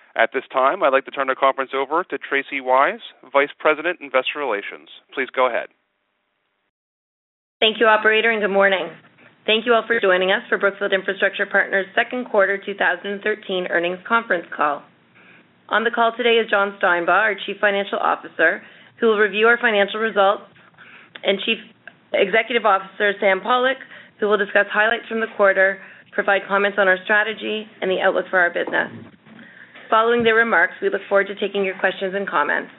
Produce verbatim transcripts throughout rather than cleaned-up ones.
At this time, I'd like to turn the conference over to Tracy Wise, Vice President, Investor Relations. Please go ahead. Thank you, Operator, and good morning. Thank you all for joining us for Brookfield Infrastructure Partners' second quarter two thousand thirteen earnings conference call. On the call today is John Steinbach, our Chief Financial Officer, who will review our financial results, and Chief Executive Officer Sam Pollock, who will discuss highlights from the quarter, provide comments on our strategy, and the outlook for our business. Following their remarks, we look forward to taking your questions and comments.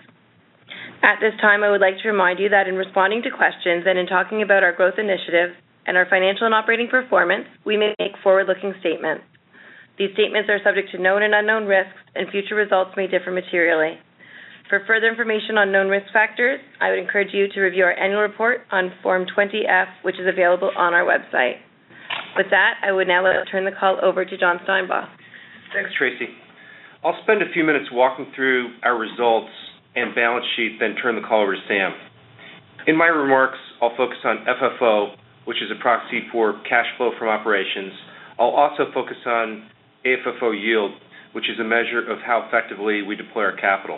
At this time, I would like to remind you that in responding to questions and in talking about our growth initiatives and our financial and operating performance, we may make forward-looking statements. These statements are subject to known and unknown risks, and future results may differ materially. For further information on known risk factors, I would encourage you to review our annual report on Form twenty F, which is available on our website. With that, I would now like to turn the call over to John Steinbach. Thanks, Tracy. I'll spend a few minutes walking through our results and balance sheet, then turn the call over to Sam. In my remarks, I'll focus on F F O, which is a proxy for cash flow from operations. I'll also focus on A F F O yield, which is a measure of how effectively we deploy our capital.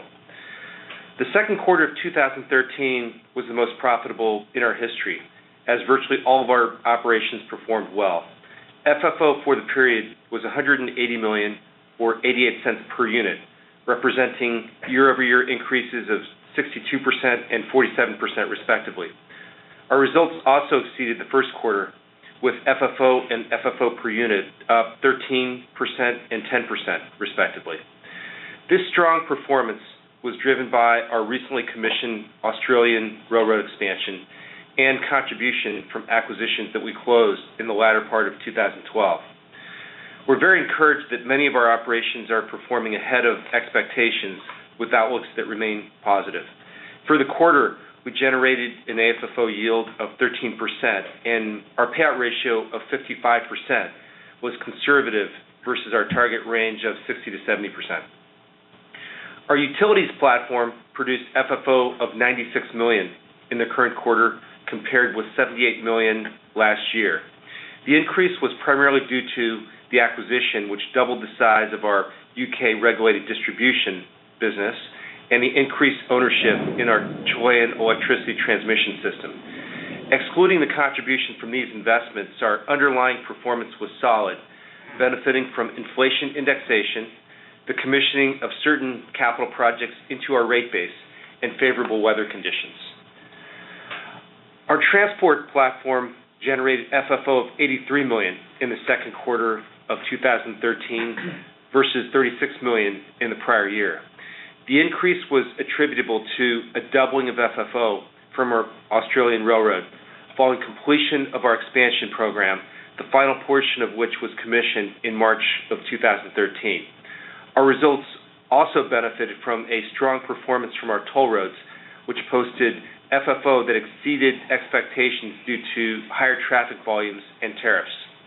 The second quarter of two thousand thirteen was the most profitable in our history, as virtually all of our operations performed well. F F O for the period was one hundred eighty million dollars or eighty-eight cents per unit, representing year-over-year increases of sixty-two percent and forty-seven percent respectively. Our results also exceeded the first quarter, with F F O and F F O per unit up thirteen percent and ten percent respectively. This strong performance was driven by our recently commissioned Australian railroad expansion and contribution from acquisitions that we closed in the latter part of two thousand twelve. We're very encouraged that many of our operations are performing ahead of expectations with outlooks that remain positive. For the quarter, we generated an A F F O yield of thirteen percent, and our payout ratio of fifty-five percent was conservative versus our target range of sixty to seventy percent. Our utilities platform produced F F O of ninety-six million dollars in the current quarter, compared with seventy-eight million dollars last year. The increase was primarily due to the acquisition, which doubled the size of our U K regulated distribution business, and the increased ownership in our Chilean electricity transmission system. Excluding the contribution from these investments, our underlying performance was solid, benefiting from inflation indexation, the commissioning of certain capital projects into our rate base, and favorable weather conditions. Our transport platform generated F F O of eighty-three million dollars in the second quarter of two thousand thirteen versus thirty-six million dollars in the prior year. The increase was attributable to a doubling of F F O from our Australian railroad following completion of our expansion program, the final portion of which was commissioned in March of two thousand thirteen. Our results also benefited from a strong performance from our toll roads, which posted F F O that exceeded expectations due to higher traffic volumes and tariffs.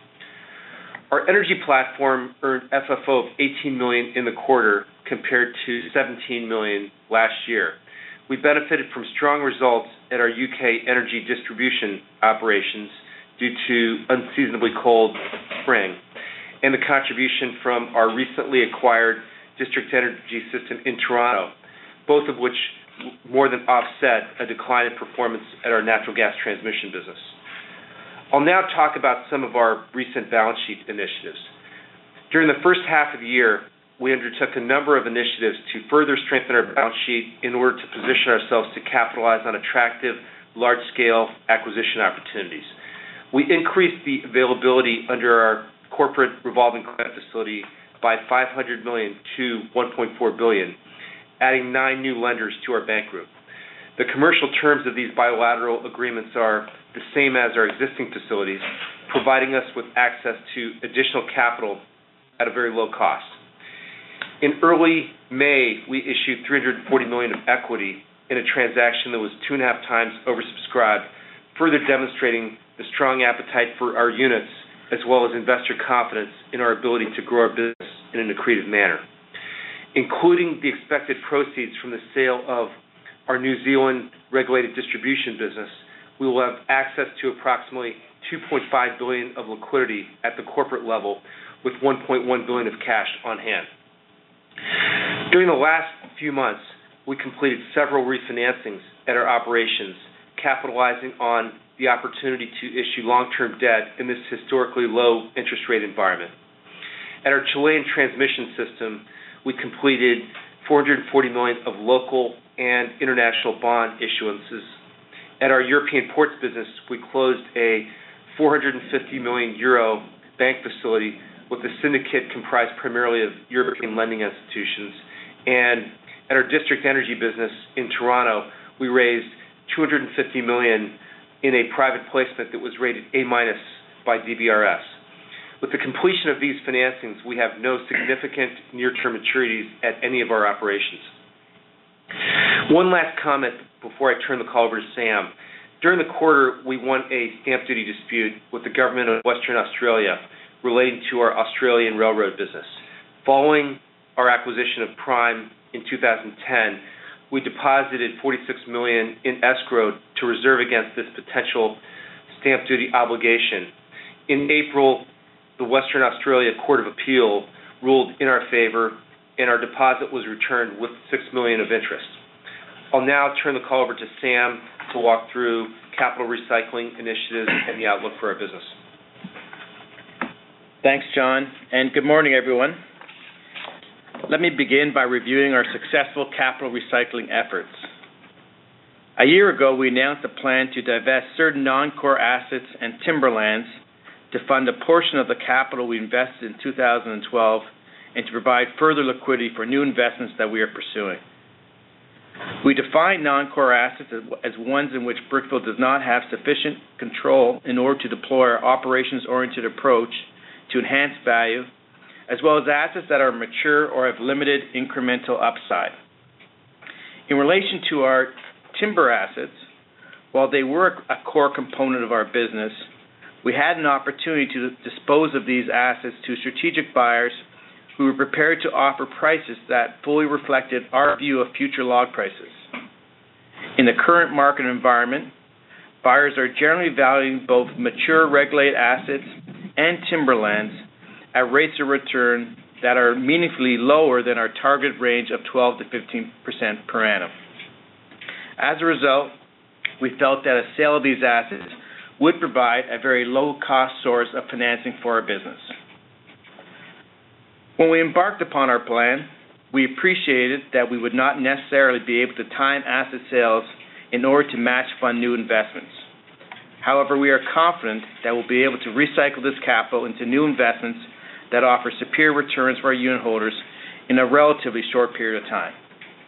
Our energy platform earned F F O of eighteen million dollars in the quarter compared to seventeen million dollars last year. We benefited from strong results at our U K energy distribution operations due to unseasonably cold spring, and the contribution from our recently acquired district energy system in Toronto, both of which more than offset a decline in performance at our natural gas transmission business. I'll now talk about some of our recent balance sheet initiatives. During the first half of the year, we undertook a number of initiatives to further strengthen our balance sheet in order to position ourselves to capitalize on attractive, large-scale acquisition opportunities. We increased the availability under our corporate revolving credit facility by five hundred million dollars to one point four billion dollars, adding nine new lenders to our bank group. The commercial terms of these bilateral agreements are the same as our existing facilities, providing us with access to additional capital at a very low cost. In early May, we issued three hundred forty million dollars of equity in a transaction that was two and a half times oversubscribed, further demonstrating the strong appetite for our units as well as investor confidence in our ability to grow our business in an accretive manner. Including the expected proceeds from the sale of our New Zealand regulated distribution business, we will have access to approximately two point five billion dollars of liquidity at the corporate level with one point one billion dollars of cash on hand. During the last few months, we completed several refinancings at our operations, capitalizing on the opportunity to issue long-term debt in this historically low interest rate environment. At our Chilean transmission system, we completed four hundred forty million dollars of local and international bond issuances. At our European ports business, we closed a four hundred fifty million euro bank facility with a syndicate comprised primarily of European lending institutions. And at our district energy business in Toronto, we raised two hundred fifty million dollars in a private placement that was rated A minus by D B R S. With the completion of these financings, we have no significant near-term maturities at any of our operations. One last comment before I turn the call over to Sam. During the quarter, we won a stamp duty dispute with the government of Western Australia relating to our Australian railroad business. Following our acquisition of Prime in two thousand ten, we deposited forty-six million dollars in escrow to reserve against this potential stamp duty obligation. In April, the Western Australia Court of Appeal ruled in our favor, and our deposit was returned with six million dollars of interest. I'll now turn the call over to Sam to walk through capital recycling initiatives and the outlook for our business. Thanks, John, and good morning, everyone. Let me begin by reviewing our successful capital recycling efforts. A year ago, we announced a plan to divest certain non-core assets and timberlands to fund a portion of the capital we invested in two thousand twelve and to provide further liquidity for new investments that we are pursuing. We define non-core assets as ones in which Brookfield does not have sufficient control in order to deploy our operations-oriented approach to enhance value, as well as assets that are mature or have limited incremental upside. In relation to our timber assets, while they were a core component of our business, we had an opportunity to dispose of these assets to strategic buyers who were prepared to offer prices that fully reflected our view of future log prices. In the current market environment, buyers are generally valuing both mature regulated assets and timberlands at rates of return that are meaningfully lower than our target range of twelve to fifteen percent per annum. As a result, we felt that a sale of these assets would provide a very low-cost source of financing for our business. When we embarked upon our plan, we appreciated that we would not necessarily be able to time asset sales in order to match fund new investments. However, we are confident that we'll be able to recycle this capital into new investments that offer superior returns for our unit holders in a relatively short period of time.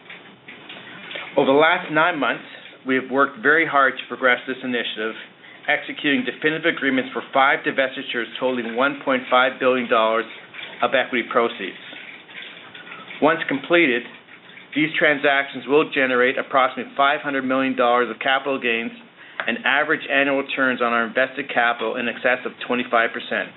Over the last nine months, we have worked very hard to progress this initiative, executing definitive agreements for five divestitures totaling one point five billion dollars of equity proceeds. Once completed, these transactions will generate approximately five hundred million dollars of capital gains and average annual returns on our invested capital in excess of twenty-five percent.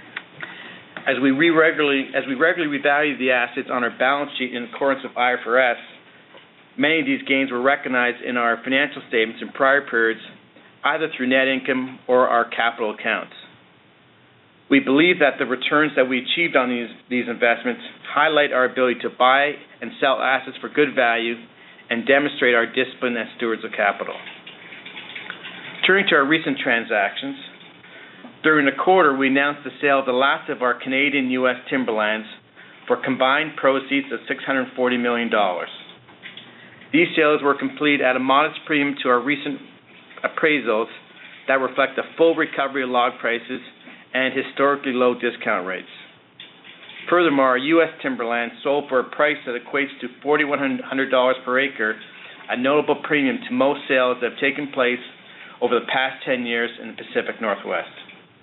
As we, regularly, as we regularly revalue the assets on our balance sheet in accordance with I F R S, many of these gains were recognized in our financial statements in prior periods, either through net income or our capital accounts. We believe that the returns that we achieved on these, these investments highlight our ability to buy and sell assets for good value and demonstrate our discipline as stewards of capital. Turning to our recent transactions, during the quarter, we announced the sale of the last of our Canadian U S timberlands for combined proceeds of six hundred forty million dollars. These sales were completed at a modest premium to our recent appraisals that reflect the full recovery of log prices and historically low discount rates. Furthermore, our U S timberland sold for a price that equates to four thousand one hundred dollars per acre, a notable premium to most sales that have taken place over the past ten years in the Pacific Northwest.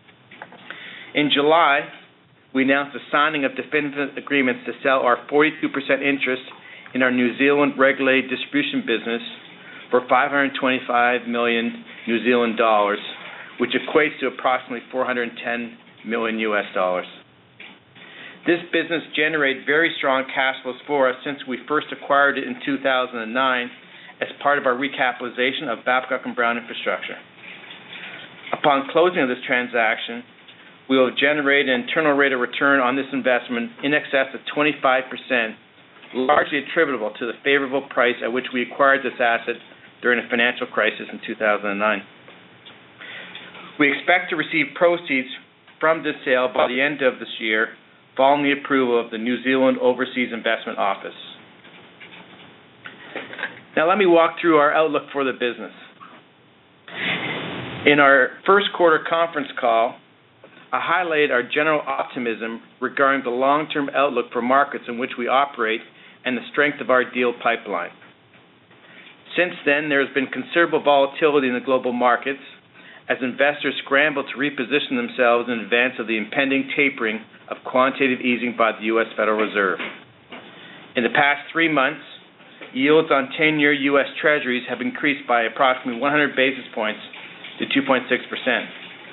In July, we announced the signing of definitive agreements to sell our forty-two percent interest in our New Zealand regulated distribution business for five hundred twenty-five million New Zealand dollars, which equates to approximately four hundred ten million U S dollars. This business generated very strong cash flows for us since we first acquired it in two thousand nine as part of our recapitalization of Babcock and Brown Infrastructure. Upon closing of this transaction, we will generate an internal rate of return on this investment in excess of twenty-five percent largely attributable to the favorable price at which we acquired this asset during the financial crisis in two thousand nine. We expect to receive proceeds from this sale by the end of this year, following the approval of the New Zealand Overseas Investment Office. Now let me walk through our outlook for the business. In our first quarter conference call, I highlighted our general optimism regarding the long-term outlook for markets in which we operate and the strength of our deal pipeline. Since then, there has been considerable volatility in the global markets as investors scramble to reposition themselves in advance of the impending tapering of quantitative easing by the U S Federal Reserve. In the past three months, yields on ten-year U S Treasuries have increased by approximately one hundred basis points to two point six percent.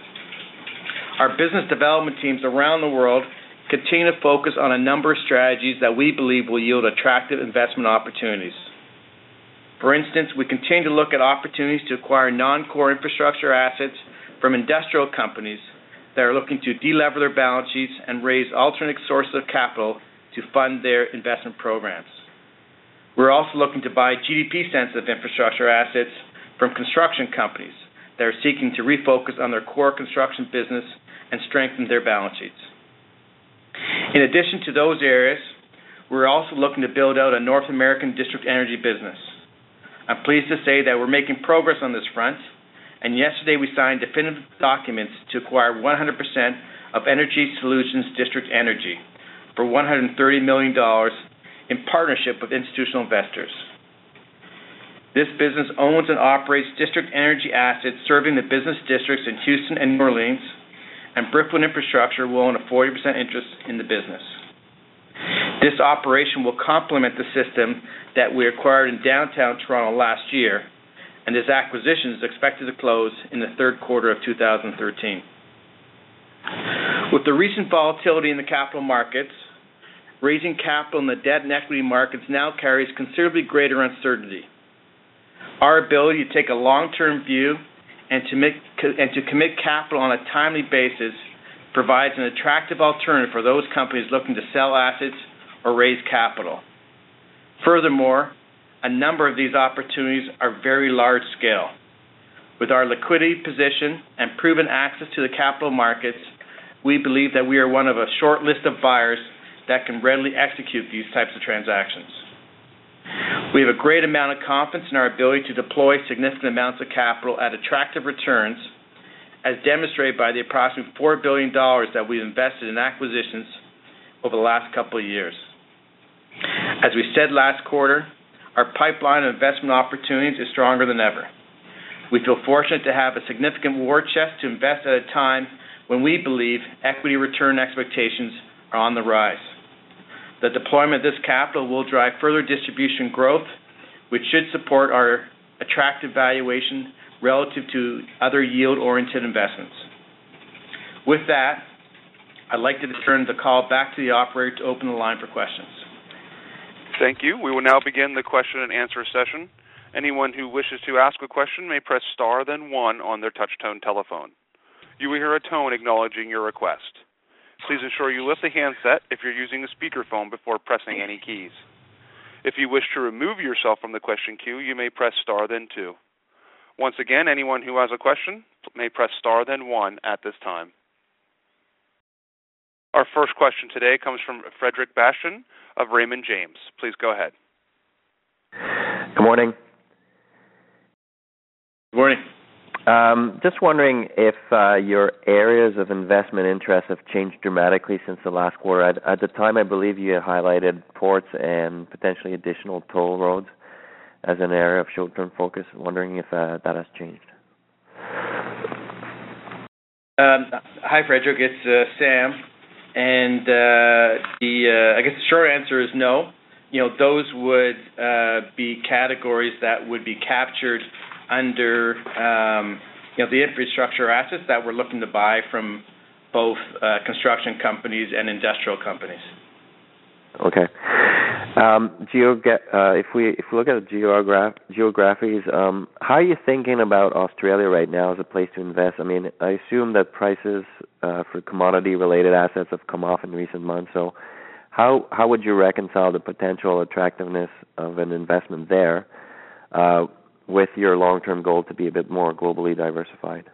Our business development teams around the world continue to focus on a number of strategies that we believe will yield attractive investment opportunities. For instance, we continue to look at opportunities to acquire non-core infrastructure assets from industrial companies that are looking to delever their balance sheets and raise alternate sources of capital to fund their investment programs. We're also looking to buy G D P-sensitive infrastructure assets from construction companies that are seeking to refocus on their core construction business and strengthen their balance sheets. In addition to those areas, we're also looking to build out a North American district energy business. I'm pleased to say that we're making progress on this front, and yesterday we signed definitive documents to acquire one hundred percent of Energy Solutions District Energy for one hundred thirty million dollars in partnership with institutional investors. This business owns and operates district energy assets serving the business districts in Houston and New Orleans, and Brickland Infrastructure will own a forty percent interest in the business. This operation will complement the system that we acquired in downtown Toronto last year, and this acquisition is expected to close in the third quarter of two thousand thirteen. With the recent volatility in the capital markets, raising capital in the debt and equity markets now carries considerably greater uncertainty. Our ability to take a long-term view and to, make, and to commit capital on a timely basis provides an attractive alternative for those companies looking to sell assets or raise capital. Furthermore, a number of these opportunities are very large scale. With our liquidity position and proven access to the capital markets, we believe that we are one of a short list of buyers that can readily execute these types of transactions. We have a great amount of confidence in our ability to deploy significant amounts of capital at attractive returns, as demonstrated by the approximately four billion dollars that we've invested in acquisitions over the last couple of years. As we said last quarter, our pipeline of investment opportunities is stronger than ever. We feel fortunate to have a significant war chest to invest at a time when we believe equity return expectations are on the rise. The deployment of this capital will drive further distribution growth, which should support our attractive valuation relative to other yield-oriented investments. With that, I'd like to turn the call back to the operator to open the line for questions. Thank you. We will now begin the question and answer session. Anyone who wishes to ask a question may press star then one on their touch-tone telephone. You will hear a tone acknowledging your request. Please ensure you lift the handset if you're using a speakerphone before pressing any keys. If you wish to remove yourself from the question queue, you may press star then two. Once again, anyone who has a question may press star then one at this time. Our first question today comes from Frederic Bastien of Raymond James. Please go ahead. Good morning. Good morning. Um, just wondering if uh, your areas of investment interest have changed dramatically since the last quarter. At, at the time, I believe you highlighted ports and potentially additional toll roads as an area of short-term focus. Wondering if uh, that has changed. Um, hi, Frederick. It's uh, Sam. And uh, the uh, I guess the short answer is no. You know, those would uh, be categories that would be captured under um, you know the infrastructure assets that we're looking to buy from both uh, construction companies and industrial companies. Okay. Um, geogra- uh, if we if we look at the geograph- geographies, um, how are you thinking about Australia right now as a place to invest? I mean, I assume that prices uh, for commodity-related assets have come off in recent months. So, how how would you reconcile the potential attractiveness of an investment there uh, with your long-term goal to be a bit more globally diversified?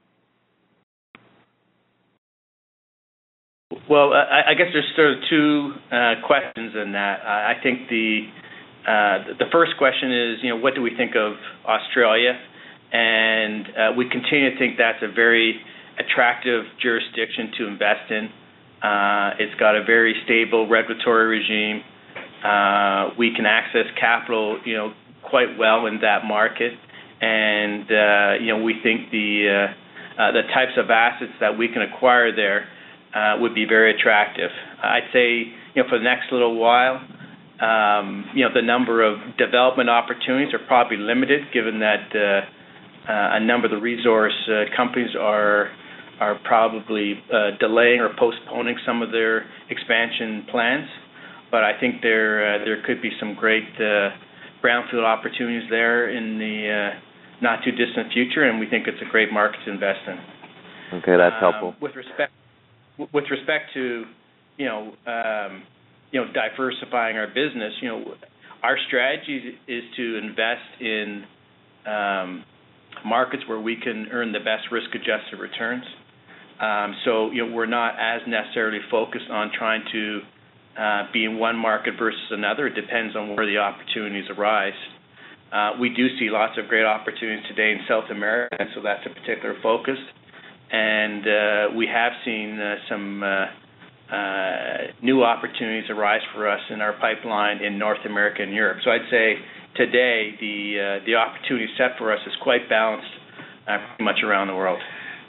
Well, I, I guess there's sort of two uh, questions in that. I, I think the uh, the first question is, you know, what do we think of Australia? And uh, we continue to think that's a very attractive jurisdiction to invest in. Uh, it's got a very stable regulatory regime. Uh, we can access capital, you know, quite well in that market, and uh, you know, we think the uh, uh, the types of assets that we can acquire there uh, would be very attractive. I'd say, you know, for the next little while, um, you know, the number of development opportunities are probably limited, given that uh, uh, a number of the resource uh, companies are are probably uh, delaying or postponing some of their expansion plans. But I think there uh, there could be some great uh, brownfield opportunities there in the uh, not too distant future, and we think it's a great market to invest in. Okay, that's um, helpful. With respect with respect to you know um, you know diversifying our business, you know our strategy is to invest in um, markets where we can earn the best risk-adjusted returns. Um, so you know we're not as necessarily focused on trying to uh, be in one market versus another. It depends on where the opportunities arise. Uh, we do see lots of great opportunities today in South America, and so that's a particular focus. And uh, we have seen uh, some uh, uh, new opportunities arise for us in our pipeline in North America and Europe. So I'd say today the uh, the opportunity set for us is quite balanced uh, pretty much around the world.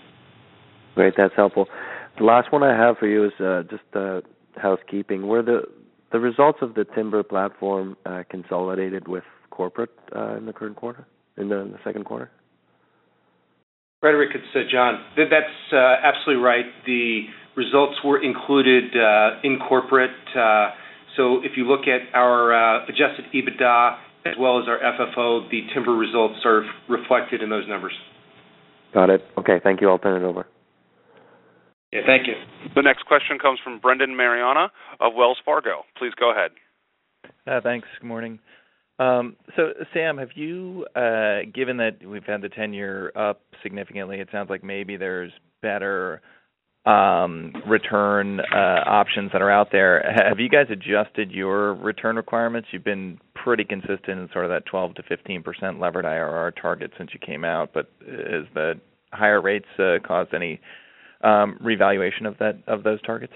Great, that's helpful. The last one I have for you is uh, just uh, housekeeping. Were the the results of the timber platform uh, consolidated with corporate uh, in the current quarter, in the, in the second quarter? Frederick, it's uh, John. That's uh, absolutely right. The results were included uh, in corporate. Uh, so if you look at our uh, adjusted EBITDA as well as our F F O, the timber results are reflected in those numbers. Got it. Okay, thank you. I'll turn it over. Yeah, thank you. The next question comes from Brendan Mariana of Wells Fargo. Please go ahead. Uh, thanks. Good morning. Um, so, Sam, have you, uh, given that we've had the ten-year up significantly, it sounds like maybe there's better um, return uh, options that are out there. Have you guys adjusted your return requirements? You've been pretty consistent in sort of that twelve to fifteen percent levered I R R target since you came out, but has the higher rates uh, caused any um, revaluation of that of those targets?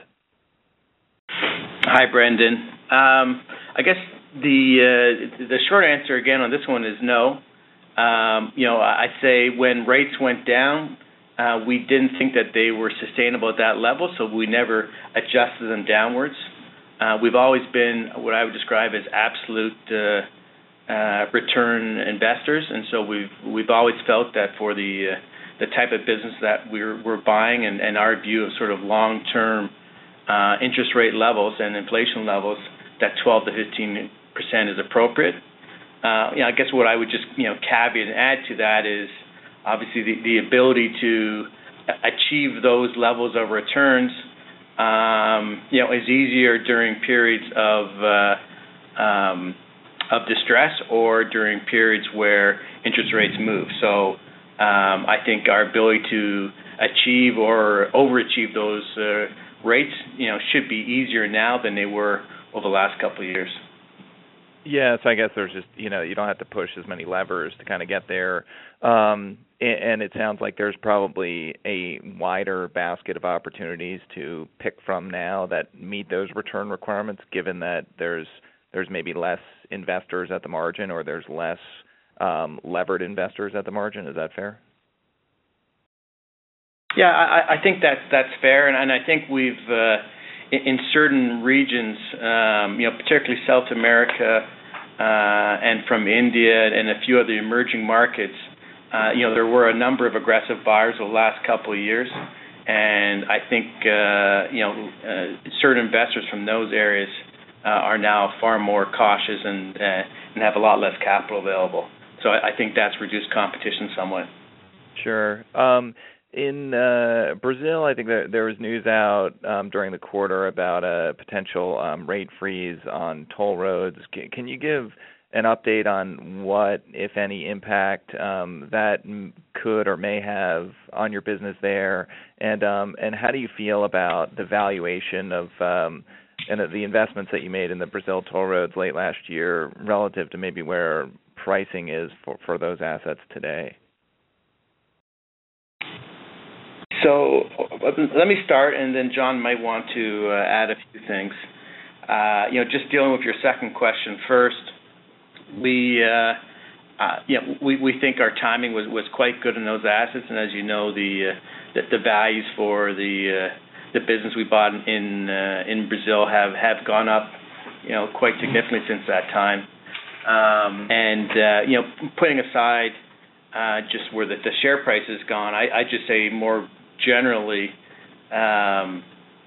Hi, Brendan. Um, I guess the uh, the short answer again on this one is no. Um, you know, I'd say when rates went down, uh, we didn't think that they were sustainable at that level, so we never adjusted them downwards. Uh, we've always been what I would describe as absolute uh, uh, return investors, and so we've we've always felt that for the uh, the type of business that we're we're buying and, and our view of sort of long-term uh, interest rate levels and inflation levels, that twelve to fifteen percent is appropriate. Uh, you know, I guess what I would just you know caveat and add to that is obviously the, the ability to achieve those levels of returns um, you know is easier during periods of uh, um, of distress or during periods where interest rates move. So um, I think our ability to achieve or overachieve those uh, rates you know should be easier now than they were over the last couple of years. Yeah, so I guess there's just, you know, you don't have to push as many levers to kind of get there. Um, and, and it sounds like there's probably a wider basket of opportunities to pick from now that meet those return requirements, given that there's there's maybe less investors at the margin or there's less um, levered investors at the margin. Is that fair? Yeah, I, I think that's, that's fair. And, and I think we've... Uh, in certain regions, um, you know, particularly South America uh, and from India and a few other emerging markets, uh, you know, there were a number of aggressive buyers over the last couple of years, and I think uh, you know uh, certain investors from those areas uh, are now far more cautious and uh, and have a lot less capital available. So I, I think that's reduced competition somewhat. Sure. Um, in uh, Brazil, I think there, there was news out um, during the quarter about a potential um, rate freeze on toll roads. Can, can you give an update on what, if any, impact um, that m- could or may have on your business there, and um, and how do you feel about the valuation of um, and the investments that you made in the Brazil toll roads late last year relative to maybe where pricing is for, for those assets today? So let me start, and then John might want to uh, add a few things. Uh, you know, just dealing with your second question first, we, uh, uh, you know, we, we think our timing was, was quite good in those assets, and as you know, the uh, the, the values for the uh, the business we bought in uh, in Brazil have, have gone up, you know, quite significantly since that time. Um, and uh, you know, putting aside uh, just where the, the share price has gone, I, I just say more generally, um,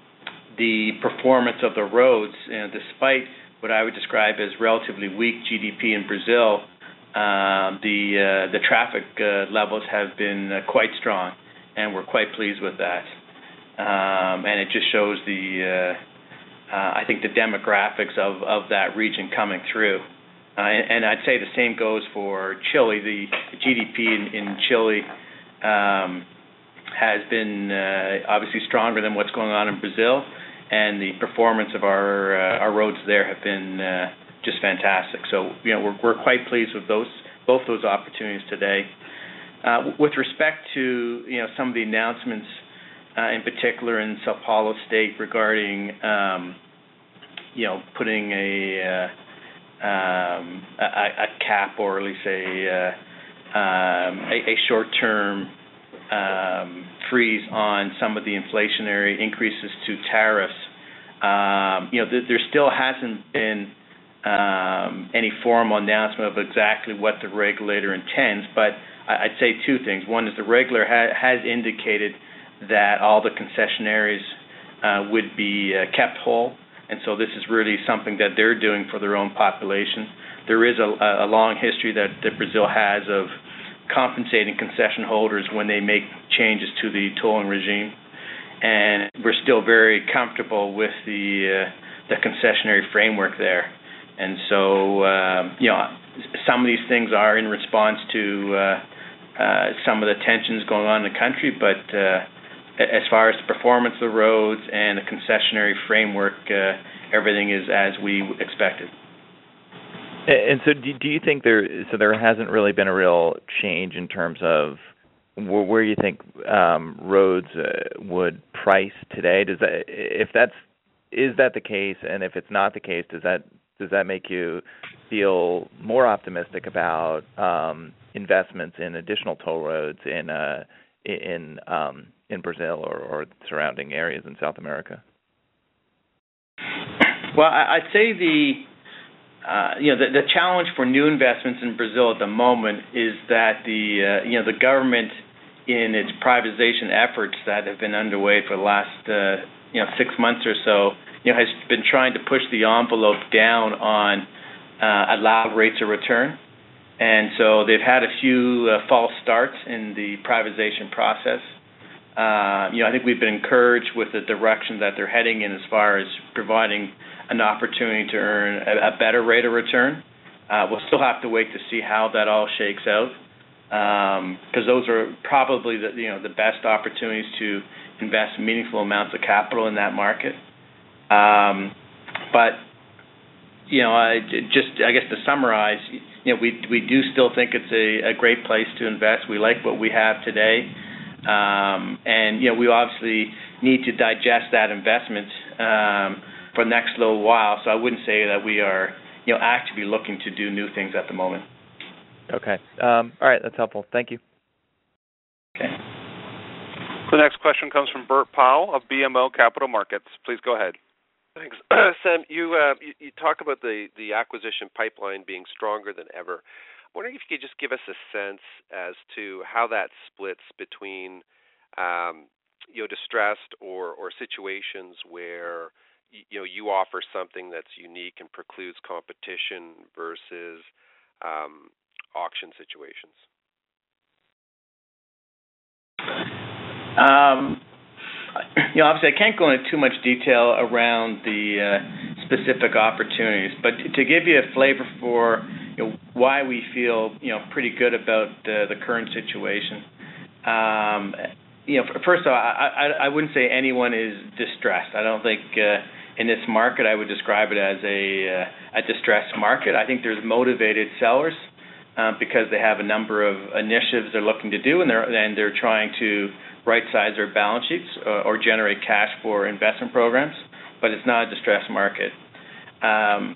the performance of the roads, you know, despite what I would describe as relatively weak G D P in Brazil, uh, the uh, the traffic uh, levels have been uh, quite strong, and we're quite pleased with that. Um, and it just shows the, uh, uh, I think, the demographics of, of that region coming through. Uh, and, and I'd say the same goes for Chile. The, the G D P in, in Chile um, has been uh, obviously stronger than what's going on in Brazil, and the performance of our uh, our roads there have been uh, just fantastic. So, you know, we're we're quite pleased with those both those opportunities today. Uh, with respect to, you know, some of the announcements, uh, in particular in Sao Paulo State regarding, um, you know, putting a uh, um, a, a cap, or at least a uh, um, a, a short-term Um, freeze on some of the inflationary increases to tariffs. Um, you know, th- there still hasn't been um, any formal announcement of exactly what the regulator intends, but I- I'd say two things. One is the regulator ha- has indicated that all the concessionaires uh, would be uh, kept whole, and so this is really something that they're doing for their own population. There is a, a long history that, that Brazil has of compensating concession holders when they make changes to the tolling regime, and we're still very comfortable with the uh, the concessionary framework there. And so, um, you know, some of these things are in response to uh, uh, some of the tensions going on in the country, but uh, as far as the performance of the roads and the concessionary framework, uh, everything is as we expected. And so, do you think there? So there hasn't really been a real change in terms of where you think um, roads uh, would price today. Does that, if that's, is that the case? And if it's not the case, does that does that make you feel more optimistic about um, investments in additional toll roads in uh, in um, in Brazil or, or surrounding areas in South America? Well, I'd say the Uh, you know, the, the challenge for new investments in Brazil at the moment is that the, uh, you know, the government in its privatization efforts that have been underway for the last, uh, you know, six months or so, you know, has been trying to push the envelope down on uh, allowed rates of return. And so they've had a few uh, false starts in the privatization process. Uh, you know, I think we've been encouraged with the direction that they're heading in as far as providing an opportunity to earn a, a better rate of return. Uh, we'll still have to wait to see how that all shakes out, because um, those are probably the, you know, the best opportunities to invest meaningful amounts of capital in that market. Um, but you know, I, just I guess to summarize, you know, we we do still think it's a, a great place to invest. We like what we have today, um, and you know, we obviously need to digest that investment Um, for the next little while, so I wouldn't say that we are, you know, actively looking to do new things at the moment. Okay. Um, all right, that's helpful. Thank you. Okay. The next question comes from Bert Powell of B M O Capital Markets. Please go ahead. Thanks. Sam, you, uh, you you talk about the, the acquisition pipeline being stronger than ever. I'm wondering if you could just give us a sense as to how that splits between, um, you know, distressed or, or situations where you know, you offer something that's unique and precludes competition versus um, auction situations. Um, you know, obviously, I can't go into too much detail around the uh, specific opportunities, but to give you a flavor for you know, why we feel you know pretty good about uh, the current situation. Um, you know, first of all, I, I, I wouldn't say anyone is distressed. I don't think uh, in this market I would describe it as a uh, a distressed market. I think there's motivated sellers uh, because they have a number of initiatives they're looking to do, and they're and they're trying to right-size their balance sheets or, or generate cash for investment programs. But it's not a distressed market. Um,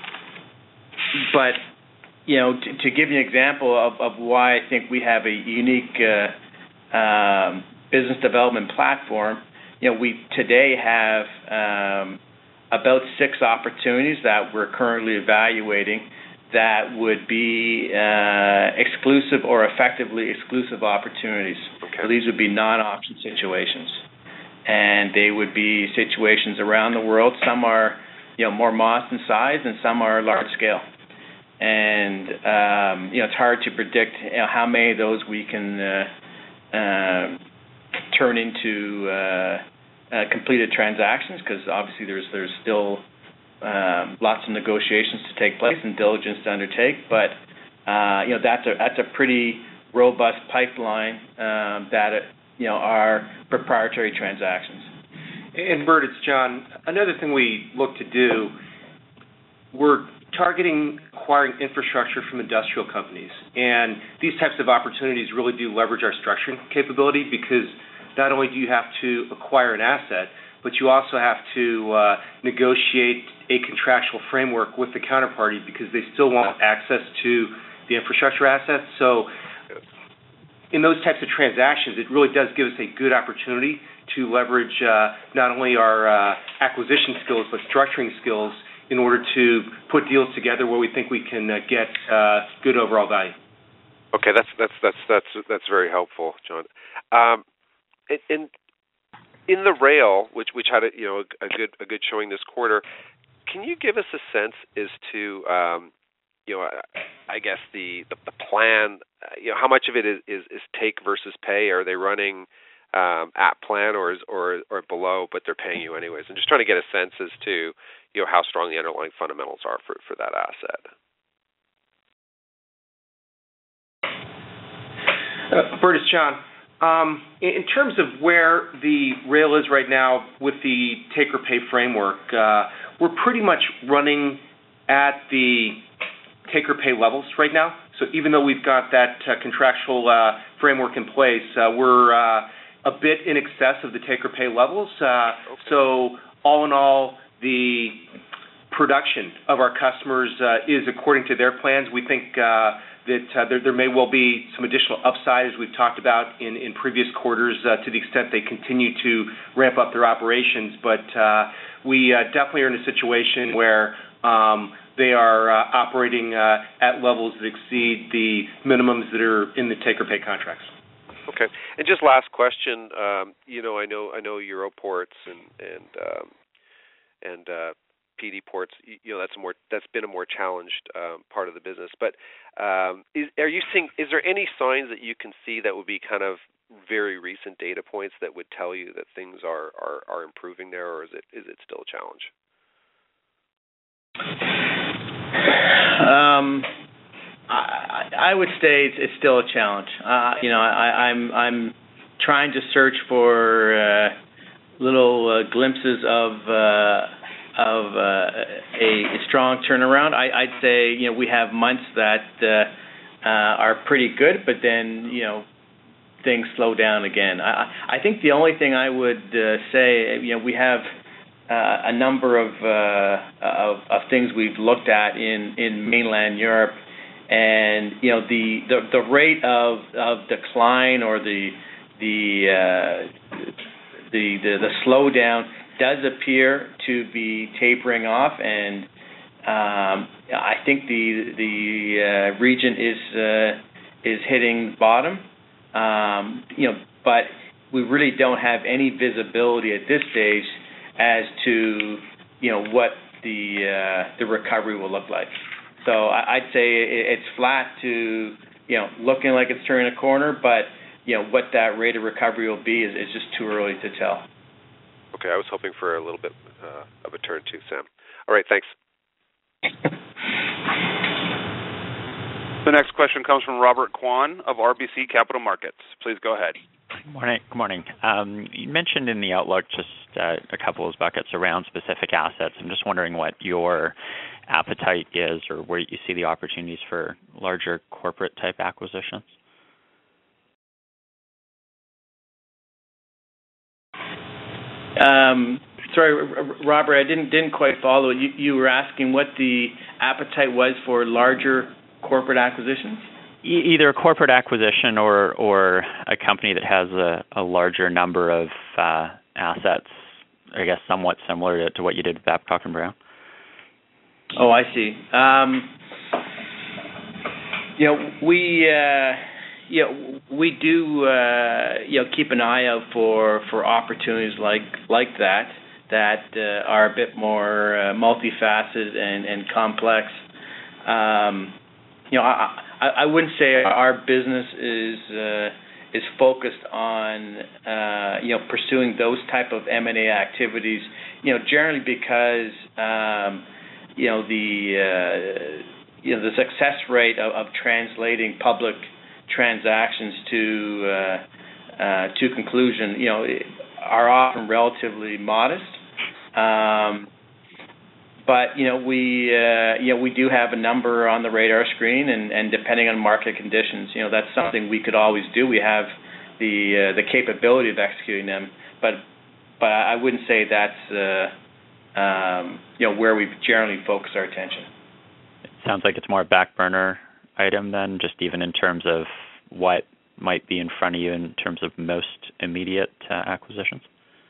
but you know, to, to give you an example of, of why I think we have a unique uh, um, business development platform, you know, we today have um, about six opportunities that we're currently evaluating that would be uh, exclusive or effectively exclusive opportunities. Okay. So these would be non-option situations, and they would be situations around the world. Some are, you know, more modest in size, and some are large scale. And um, you know, it's hard to predict you know, how many of those we can uh, uh, turn into uh, uh, completed transactions, because obviously there's there's still um, lots of negotiations to take place and diligence to undertake. But uh, you know, that's a that's a pretty robust pipeline um, that uh, you know are proprietary transactions. And Bert, it's John. Another thing we look to do, we're targeting acquiring infrastructure from industrial companies. And these types of opportunities really do leverage our structuring capability, because not only do you have to acquire an asset, but you also have to uh, negotiate a contractual framework with the counterparty, because they still want access to the infrastructure assets. So in those types of transactions, it really does give us a good opportunity to leverage uh, not only our uh, acquisition skills, but structuring skills in order to put deals together where we think we can uh, get uh, good overall value. Okay, that's that's that's that's that's very helpful, John. Um, in in the rail, which which had a you know a, a good a good showing this quarter, can you give us a sense as to um, you know I guess the the, the plan, uh, you know how much of it is, is, is take versus pay? Are they running um, at plan or is, or or below, but they're paying you anyways? I'm just trying to get a sense as to you know how strong the underlying fundamentals are for, for that asset. Uh, Bert, it's John. Um, in, in terms of where the rail is right now with the take-or-pay framework, uh, we're pretty much running at the take-or-pay levels right now. So even though we've got that uh, contractual uh, framework in place, uh, we're uh, a bit in excess of the take-or-pay levels. Uh, okay. So all in all, the production of our customers uh, is according to their plans. We think uh, that uh, there, there may well be some additional upside, as we've talked about in, in previous quarters, uh, to the extent they continue to ramp up their operations. But uh, we uh, definitely are in a situation where um, they are uh, operating uh, at levels that exceed the minimums that are in the take-or-pay contracts. Okay, and just last question. Um, you know, I know I know Euroports and and um, and uh, P D ports. You know, that's a more that's been a more challenged um, part of the business. But um, is, are you seeing? Is there any signs that you can see that would be kind of very recent data points that would tell you that things are are, are improving there, or is it is it still a challenge? Um, I, I would say it's, it's still a challenge. Uh, you know, I, I'm I'm trying to search for uh, little uh, glimpses of uh, of uh, a, a strong turnaround. I, I'd say you know we have months that uh, uh, are pretty good, but then you know things slow down again. I, I think the only thing I would uh, say, you know, we have uh, a number of, uh, of of things we've looked at in, in mainland Europe, and you know the, the, the rate of, of decline or the the, uh, the the the slowdown does appear to be tapering off, and um, I think the the uh, region is uh, is hitting bottom. Um, you know, but we really don't have any visibility at this stage as to you know what the uh, the recovery will look like. So I'd say it's flat to you know looking like it's turning a corner, but you know, what that rate of recovery will be is, is just too early to tell. Okay, I was hoping for a little bit uh, of a turn too, Sam. All right, thanks. The next question comes from Robert Kwan of R B C Capital Markets. Please go ahead. Good morning. Good morning. Um, you mentioned in the outlook just uh, a couple of buckets around specific assets. I'm just wondering what your appetite is, or where you see the opportunities for larger corporate type acquisitions. Um, sorry, Robert, I didn't didn't quite follow. You, you were asking what the appetite was for larger corporate acquisitions? E- either a corporate acquisition or or a company that has a, a larger number of uh, assets, I guess somewhat similar to, to what you did with Babcock and Brown. Oh, I see. Um, you know, we uh, you know we do uh, you know keep an eye out for, for opportunities like like that that uh, are a bit more uh, multifaceted and and complex. Um, you know, I, I I wouldn't say our business is uh, is focused on uh, you know pursuing those type of M and A activities. You know, generally because um, you know the uh, you know the success rate of, of translating public transactions to uh, uh, to conclusion, you know, are often relatively modest. Um, but you know we uh, you know we do have a number on the radar screen, and, and depending on market conditions, you know that's something we could always do. We have the uh, the capability of executing them, but but I wouldn't say that's uh, um, you know where we generally focus our attention. It sounds like it's more a back burner item then, just even in terms of what might be in front of you in terms of most immediate uh, acquisitions.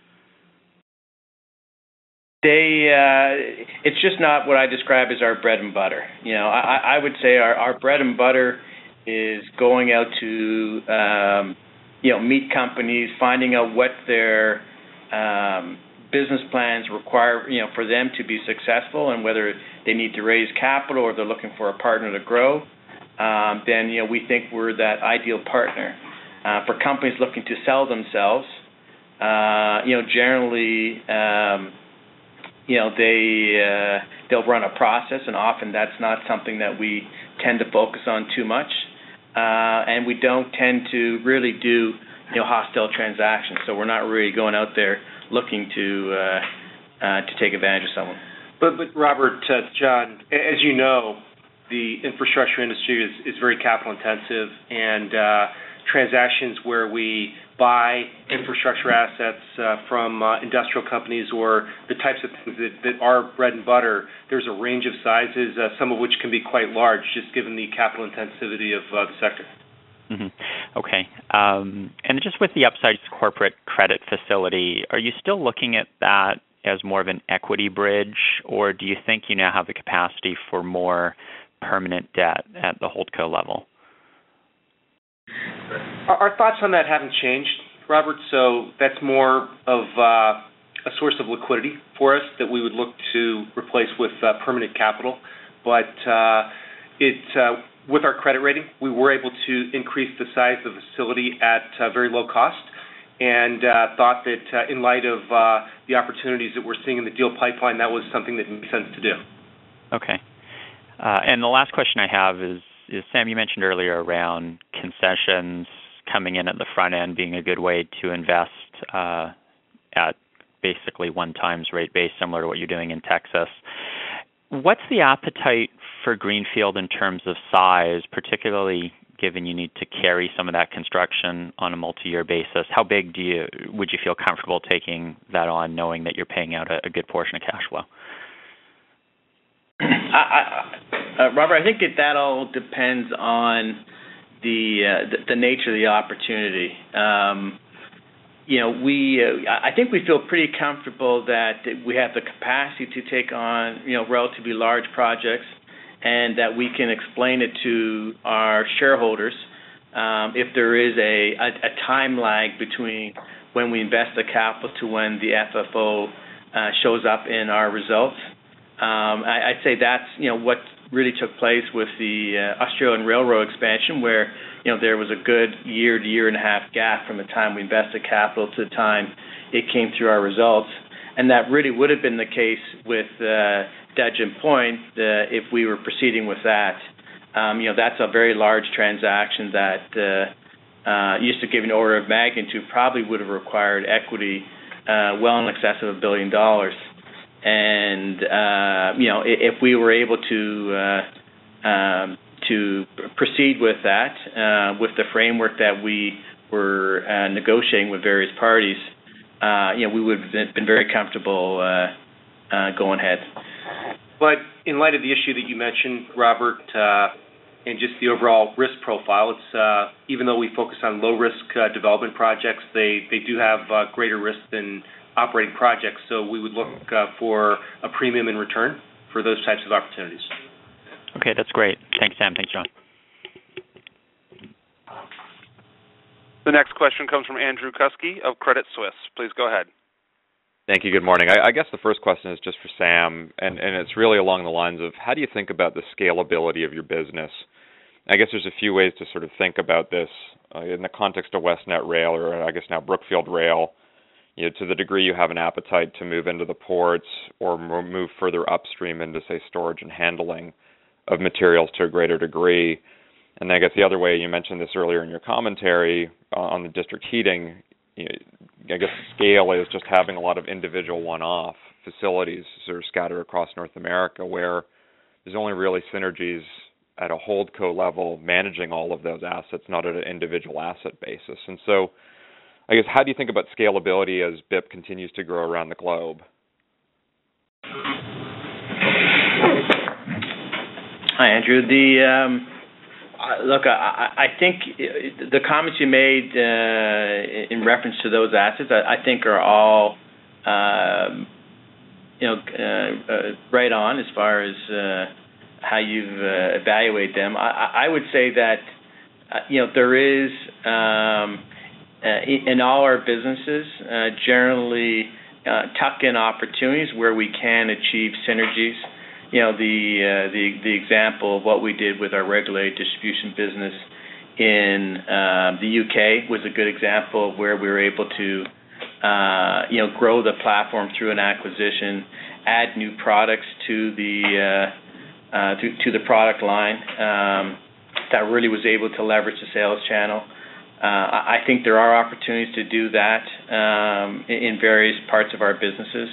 They, uh, it's just not what I describe as our bread and butter. You know, I, I would say our, our bread and butter is going out to, um, you know, meet companies, finding out what their um, business plans require, you know, for them to be successful, and whether they need to raise capital or they're looking for a partner to grow. Um, then, you know, we think we're that ideal partner. Uh, for companies looking to sell themselves, uh, you know, generally. Um, You know, they uh, they'll run a process, and often that's not something that we tend to focus on too much, uh, and we don't tend to really do you know hostile transactions. So we're not really going out there looking to uh, uh, to take advantage of someone. But but Robert, uh, John, as you know, the infrastructure industry is, is very capital intensive, and uh, transactions where we buy infrastructure assets uh, from uh, industrial companies, or the types of things that, that are bread and butter, there's a range of sizes, uh, some of which can be quite large, just given the capital intensivity of uh, the sector. Mm-hmm. Okay. Um, and just with the Upsides corporate credit facility, are you still looking at that as more of an equity bridge, or do you think you now have the capacity for more permanent debt at the holdco level? Our thoughts on that haven't changed, Robert, so that's more of uh, a source of liquidity for us that we would look to replace with uh, permanent capital. But uh, it, uh, with our credit rating, we were able to increase the size of the facility at uh, very low cost, and uh, thought that uh, in light of uh, the opportunities that we're seeing in the deal pipeline, that was something that made sense to do. Okay. Uh, and the last question I have is, is, Sam, you mentioned earlier around concessions coming in at the front end being a good way to invest uh, at basically one times rate base, similar to what you're doing in Texas. What's the appetite for greenfield in terms of size, particularly given you need to carry some of that construction on a multi-year basis? How big do you would you feel comfortable taking that on, knowing that you're paying out a, a good portion of cash flow? I, I, uh, Robert, I think that that all depends on the uh, the, the nature of the opportunity. Um, you know, we uh, I think we feel pretty comfortable that we have the capacity to take on you know relatively large projects, and that we can explain it to our shareholders um, if there is a, a, a time lag between when we invest the capital to when the F F O uh, shows up in our results. Um, I, I'd say that's you know what really took place with the uh, Australian Railroad expansion, where you know there was a good year to year and a half gap from the time we invested capital to the time it came through our results, and that really would have been the case with uh, Dudgeon Point uh, if we were proceeding with that. Um, you know that's a very large transaction that, uh, uh, used to give an order of magnitude, probably would have required equity uh, well in excess of a billion dollars. And uh, you know, if we were able to uh, um, to proceed with that, uh, with the framework that we were uh, negotiating with various parties, uh, you know, we would have been very comfortable uh, uh, going ahead. But in light of the issue that you mentioned, Robert, uh, and just the overall risk profile, it's uh, even though we focus on low risk uh, development projects, they they do have uh, greater risk than operating projects, so we would look uh, for a premium in return for those types of opportunities. Okay, that's great. Thanks, Sam. Thanks, John. The next question comes from Andrew Kuske of Credit Suisse. Please go ahead. Thank you. Good morning. I, I guess the first question is just for Sam, and, and it's really along the lines of how do you think about the scalability of your business? I guess there's a few ways to sort of think about this uh, in the context of WestNet Rail, or I guess now Brookfield Rail. You know, to the degree you have an appetite to move into the ports or move further upstream into, say, storage and handling of materials to a greater degree. And I guess the other way, you mentioned this earlier in your commentary uh, on the district heating, you know, I guess scale is just having a lot of individual one-off facilities sort of scattered across North America where there's only really synergies at a holdco level managing all of those assets, not at an individual asset basis. And so I guess, how do you think about scalability as B I P continues to grow around the globe? Hi, Andrew. The um, look, I, I think the comments you made uh, in reference to those assets, I, I think, are all um, you know uh, uh, right on as far as uh, how you've uh, evaluated them. I, I would say that uh, you know there is. Um, Uh, in all our businesses, uh, generally uh, tuck-in opportunities where we can achieve synergies. You know, the uh, the the example of what we did with our regulated distribution business in uh, the U K was a good example of where we were able to, uh, you know, grow the platform through an acquisition, add new products to the uh, uh, to, to the product line um, that really was able to leverage the sales channel. Uh, I think there are opportunities to do that um, in various parts of our businesses.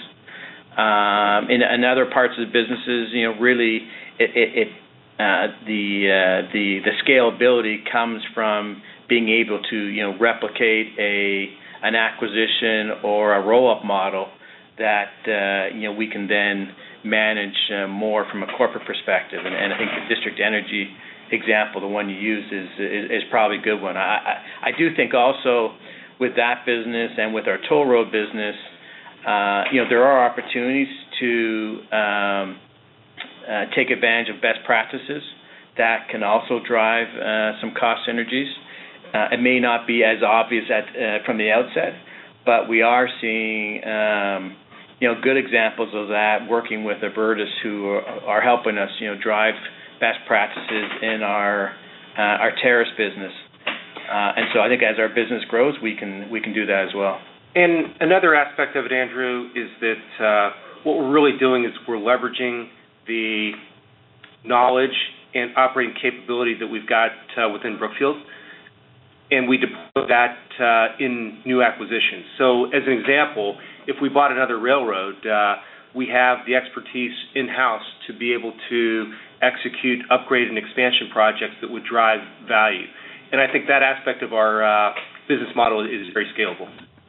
Um, in, in other parts of the businesses, you know, really, it, it, it uh, the uh, the the scalability comes from being able to, you know, replicate a an acquisition or a roll-up model that uh, you know we can then manage uh, more from a corporate perspective. And, and I think the district energy example, the one you used, is, is is probably a good one. I, I I do think also with that business and with our toll road business, uh, you know, there are opportunities to um, uh, take advantage of best practices that can also drive uh, some cost synergies. Uh, it may not be as obvious at uh, from the outset, but we are seeing um, you know good examples of that working with Abertis, who are, are helping us, you know, drive best practices in our uh, our terrace business, uh, and so I think as our business grows, we can we can do that as well. And another aspect of it, Andrew, is that uh, what we're really doing is we're leveraging the knowledge and operating capability that we've got uh, within Brookfield, and we deploy that uh, in new acquisitions. So, as an example, if we bought another railroad, uh, we have the expertise in-house to be able to execute upgrade and expansion projects that would drive value. And I think that aspect of our uh, business model is very scalable.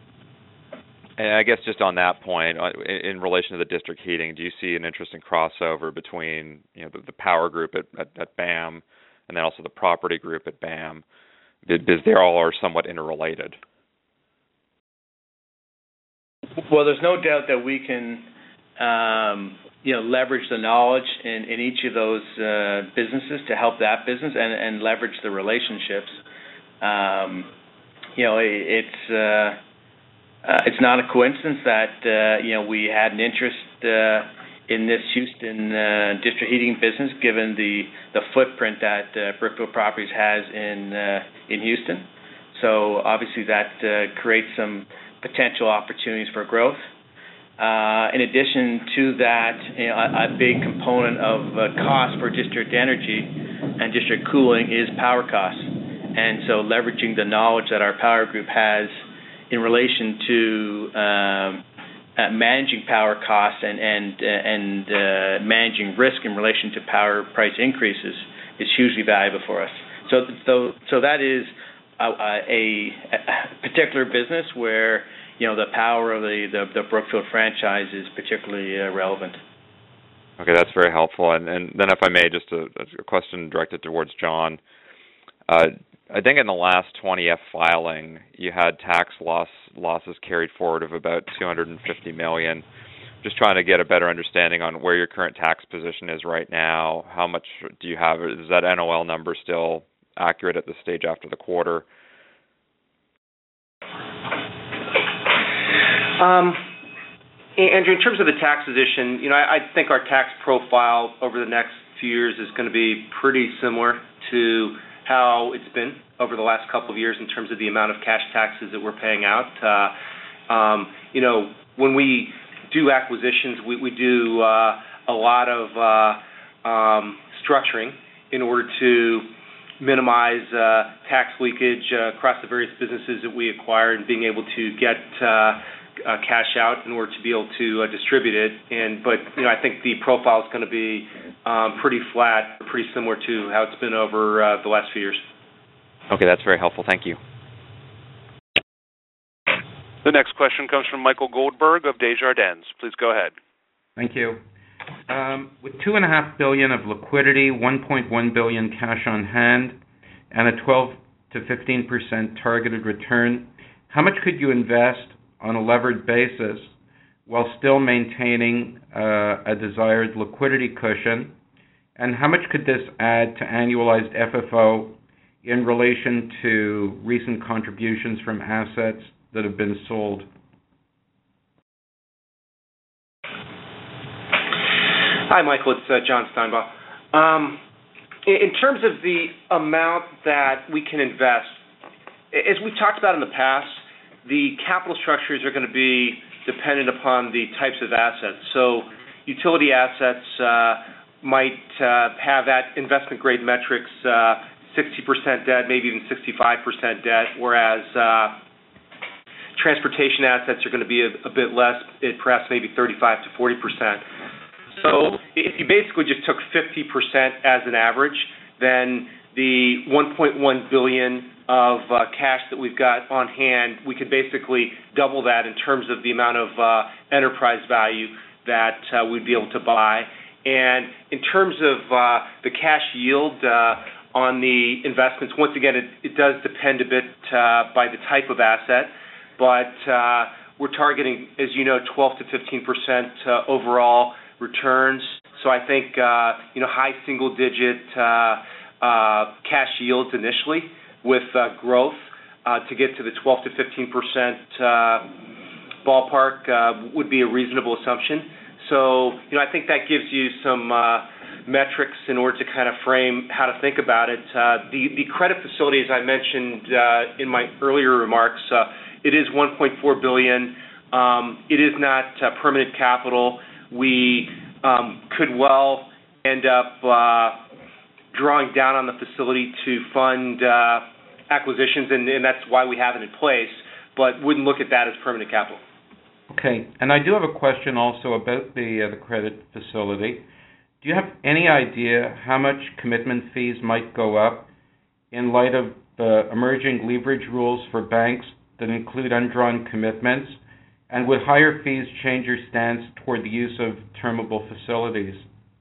And I guess just on that point, in relation to the district heating, do you see an interesting crossover between, you know, the, the power group at, at, at B A M and then also the property group at B A M? Because they all are somewhat interrelated. Well, there's no doubt that we can Um, you know, leverage the knowledge in, in each of those uh, businesses to help that business and, and leverage the relationships. Um, you know, it, it's uh, uh, it's not a coincidence that uh, you know we had an interest uh, in this Houston uh, district heating business, given the, the footprint that uh, Brookfield Properties has in uh, in Houston. So obviously that uh, creates some potential opportunities for growth. Uh, in addition to that, you know, a, a big component of uh, cost for district energy and district cooling is power costs. And so leveraging the knowledge that our power group has in relation to um, uh, managing power costs and and uh, and uh, managing risk in relation to power price increases is hugely valuable for us. So so so that is a, a, a particular business where, you know, the power of the, the, the Brookfield franchise is particularly uh, relevant. Okay, that's very helpful. And, and then if I may, just a, a question directed towards John. Uh, I think in the last twenty F filing, you had tax loss losses carried forward of about two hundred fifty million dollars. Just trying to get a better understanding on where your current tax position is right now. How much do you have? Is that N O L number still accurate at this stage after the quarter? Um, Andrew, in terms of the tax position, you know, I, I think our tax profile over the next few years is going to be pretty similar to how it's been over the last couple of years in terms of the amount of cash taxes that we're paying out. Uh, um, you know, when we do acquisitions, we, we do uh, a lot of uh, um, structuring in order to minimize uh, tax leakage uh, across the various businesses that we acquire and being able to get uh, uh, cash out in order to be able to uh, distribute it. And but you know, I think the profile is going to be um, pretty flat, pretty similar to how it's been over uh, the last few years. Okay, that's very helpful. Thank you. The next question comes from Michael Goldberg of Desjardins. Please go ahead. Thank you. Um, with two and a half billion of liquidity, one point one billion cash on hand, and a twelve to fifteen percent targeted return, how much could you invest on a levered basis while still maintaining uh, a desired liquidity cushion? And how much could this add to annualized F F O in relation to recent contributions from assets that have been sold? Hi, Michael. It's uh, John Steinbach. Um, in terms of the amount that we can invest, as we've talked about in the past, the capital structures are going to be dependent upon the types of assets. So utility assets uh, might uh, have that investment-grade metrics, uh, sixty percent debt, maybe even sixty-five percent debt, whereas uh, transportation assets are going to be a, a bit less, perhaps maybe thirty-five to forty percent. So if you basically just took fifty percent as an average, then the one point one billion dollars of uh, cash that we've got on hand, we could basically double that in terms of the amount of uh, enterprise value that uh, we'd be able to buy. And in terms of uh, the cash yield uh, on the investments, once again, it, it does depend a bit uh, by the type of asset, but uh, we're targeting, as you know, twelve to fifteen percent uh, overall returns. So I think uh, you know high single-digit uh, uh, cash yields initially, with uh, growth uh, to get to the twelve to fifteen percent uh, ballpark uh, would be a reasonable assumption. So you know I think that gives you some uh, metrics in order to kind of frame how to think about it. Uh, the the credit facility, as I mentioned uh, in my earlier remarks, uh, it is one point four billion dollars. Um, it is not uh, permanent capital. We um, could well end up uh, drawing down on the facility to fund uh, acquisitions, and, and that's why we have it in place, but wouldn't look at that as permanent capital. Okay, and I do have a question also about the uh, the credit facility. Do you have any idea how much commitment fees might go up in light of the emerging leverage rules for banks that include undrawn commitments? And would higher fees change your stance toward the use of termable facilities?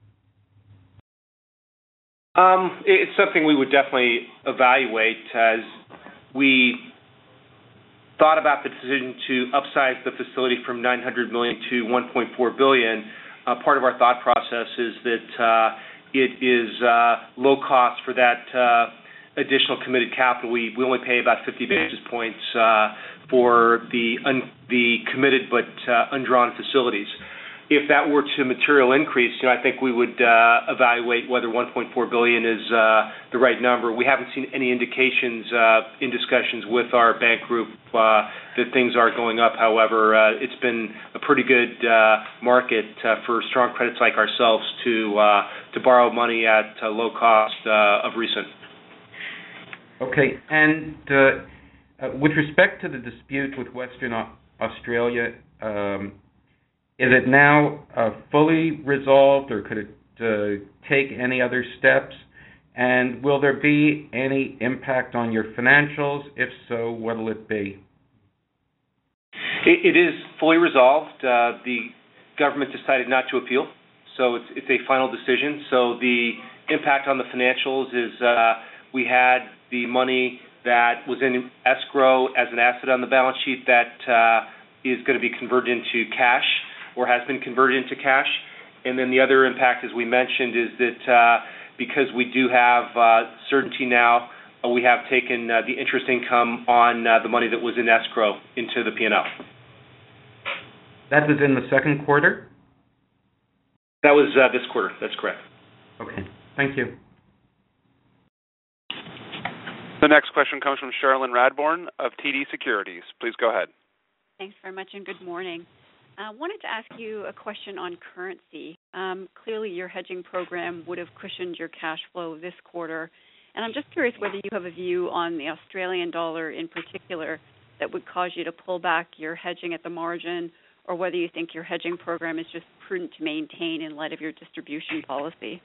Um, it's something we would definitely evaluate as we thought about the decision to upsize the facility from nine hundred million dollars to one point four billion dollars. Uh, part of our thought process is that uh, it is uh, low cost for that uh, additional committed capital. We, we only pay about fifty basis points uh, for the un, the committed but uh, undrawn facilities. if that were to material increase, you know, I think we would uh, evaluate whether one point four billion dollars is uh, the right number. We haven't seen any indications uh, in discussions with our bank group uh, that things are going up. However, uh, it's been a pretty good uh, market uh, for strong credits like ourselves to uh, to borrow money at uh, low cost uh, of recent. Okay, and uh, uh, with respect to the dispute with Western Australia, um, is it now uh, fully resolved, or could it uh, take any other steps? And will there be any impact on your financials? If so, what will it be? It, it is fully resolved. Uh, the government decided not to appeal, so it's, it's a final decision. So the impact on the financials is uh, we had the money that was in escrow as an asset on the balance sheet that uh, is going to be converted into cash, or has been converted into cash. And then the other impact, as we mentioned, is that uh, because we do have uh, certainty now, uh, we have taken uh, the interest income on uh, the money that was in escrow into the P and L. That was in the second quarter? That was uh, this quarter. That's correct. Okay. Thank you. The next question comes from Cherilyn Radbourne of T D Securities. Please go ahead. Thanks very much, and good morning. I uh, wanted to ask you a question on currency. Um, clearly, your hedging program would have cushioned your cash flow this quarter, and I'm just curious whether you have a view on the Australian dollar in particular that would cause you to pull back your hedging at the margin, or whether you think your hedging program is just prudent to maintain in light of your distribution policy.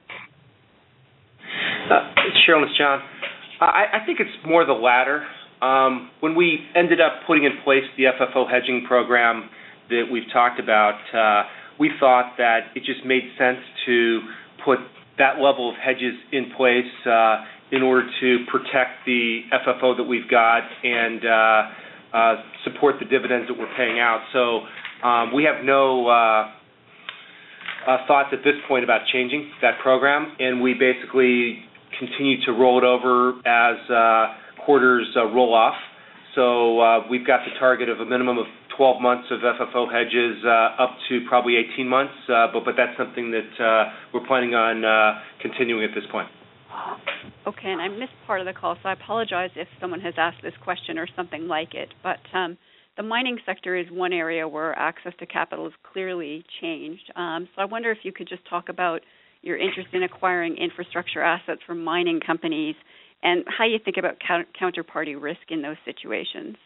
Uh, Cherilyn, it's John. I, I think it's more the latter. Um, when we ended up putting in place the F F O hedging program that we've talked about, uh, we thought that it just made sense to put that level of hedges in place uh, in order to protect the F F O that we've got and uh, uh, support the dividends that we're paying out. So um, we have no uh, uh, thoughts at this point about changing that program, and we basically continue to roll it over as uh, quarters uh, roll off. So uh, we've got the target of a minimum of twelve months of F F O hedges uh, up to probably eighteen months, uh, but, but that's something that uh, we're planning on uh, continuing at this point. Okay, and I missed part of the call, so I apologize if someone has asked this question or something like it, but um, the mining sector is one area where access to capital has clearly changed. Um, so I wonder if you could just talk about your interest in acquiring infrastructure assets from mining companies and how you think about counterparty risk in those situations.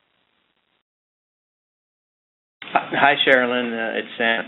Hi, Cherilyn. Uh, it's Sam.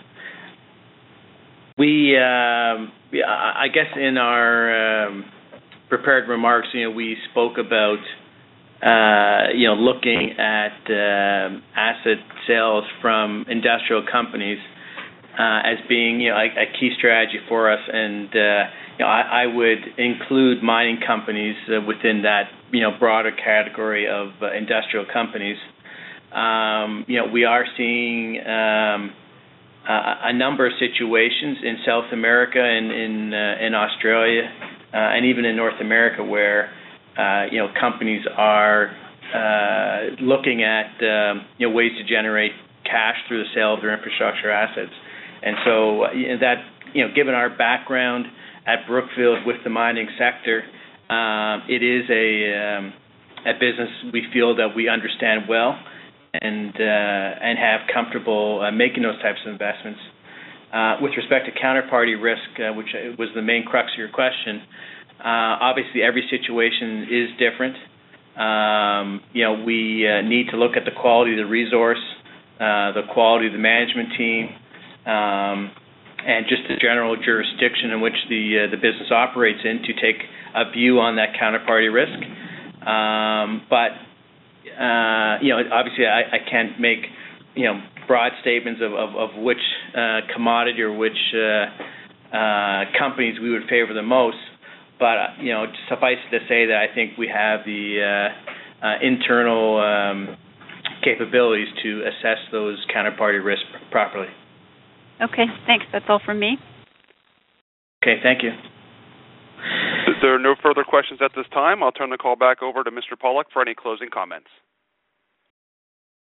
We, um, I guess, in our um, prepared remarks, you know, we spoke about, uh, you know, looking at uh, asset sales from industrial companies uh, as being, you know, a, a key strategy for us, and uh, you know, I, I would include mining companies uh, within that, you know, broader category of uh, industrial companies. Um, you know, we are seeing um, a, a number of situations in South America and in uh, in Australia uh, and even in North America where uh, you know, companies are uh, looking at um, you know, ways to generate cash through the sale of their infrastructure assets. And so you know, that, you know, given our background at Brookfield with the mining sector, uh, it is a um, a business we feel that we understand well and uh, and have comfortable uh, making those types of investments. Uh, with respect to counterparty risk, uh, which was the main crux of your question, uh, obviously every situation is different. Um, you know, we uh, need to look at the quality of the resource, uh, the quality of the management team, um, and just the general jurisdiction in which the uh, the business operates in to take a view on that counterparty risk. Um, but uh, you know, obviously, I, I can't make you know broad statements of of, of which uh, commodity or which uh, uh, companies we would favor the most. But uh, you know, suffice it to say that I think we have the uh, uh, internal um, capabilities to assess those counterparty risks properly. Okay, thanks. That's all from me. Okay, thank you. There are no further questions at this time. I'll turn the call back over to Mister Pollock for any closing comments.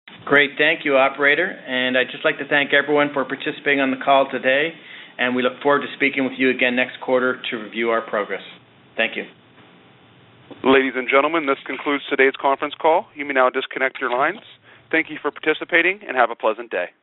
Great. Thank you, operator. And I'd just like to thank everyone for participating on the call today, and we look forward to speaking with you again next quarter to review our progress. Thank you. Ladies and gentlemen, this concludes today's conference call. You may now disconnect your lines. Thank you for participating, and have a pleasant day.